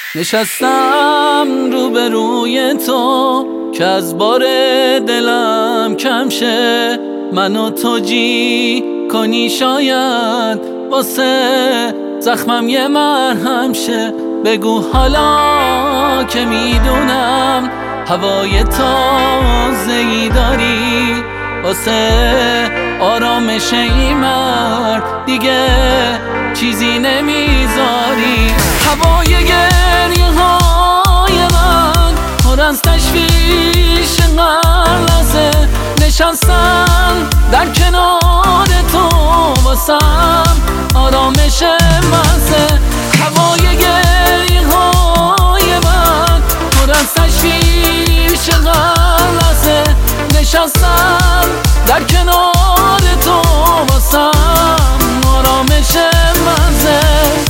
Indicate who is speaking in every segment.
Speaker 1: نشستم روبروی تو که از بار دلم کم شه، منو تو جی کنی شاید واسه زخمم یه مرهم شه. بگو حالا که میدونم هوای تازه‌ای داری، واسه آرامش این مرد دیگه چیزی نمیذاری. هوای گریه های من پر از تشویش غلظه، نشستم در کنار تو واسم آرامش مزه. هوای گریه های من پر از تشویش غلظه، نشستم در کنار تو واسم آرامش مزه.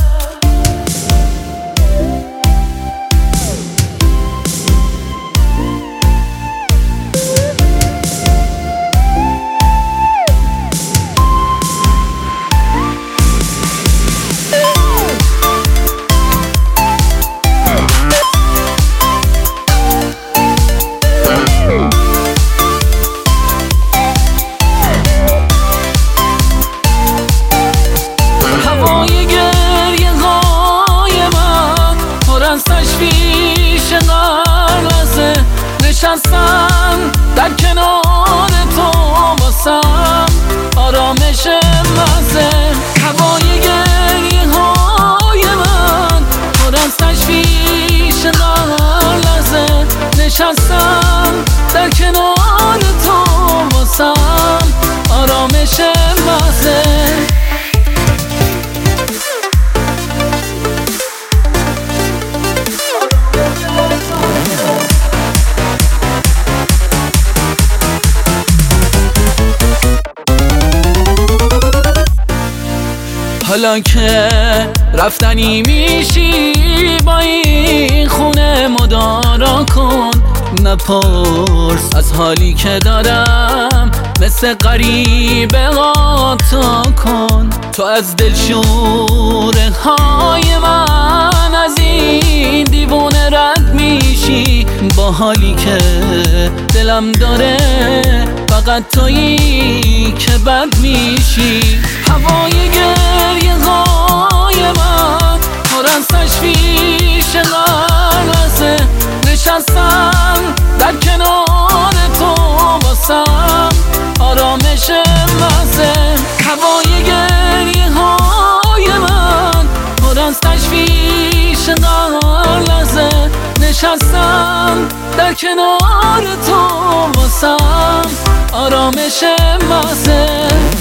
Speaker 1: تشویش غلظه، نشستم در کنار تو واسم آرامش مزه. هوای گریه های من پر از تشویش غلظه، نشستم در کنار تو واسم آرامش مزه. حالا که رفتنی میشی با این خونه مدارا کن، نپرس از حالی که دارم مثل غریبه عطا کن. تو از دلشوره های من از این دیوونه رد میشی، با حالی که دلم داره فقط تویی که بد میشی. هوای گریه های من پر از تشویش غلظه، نشستم در کنار تو واسم آرامش مزه. هوای گریه های من پر از تشویش غلظه، نشستم در کنار تو واسم آرامش مزه.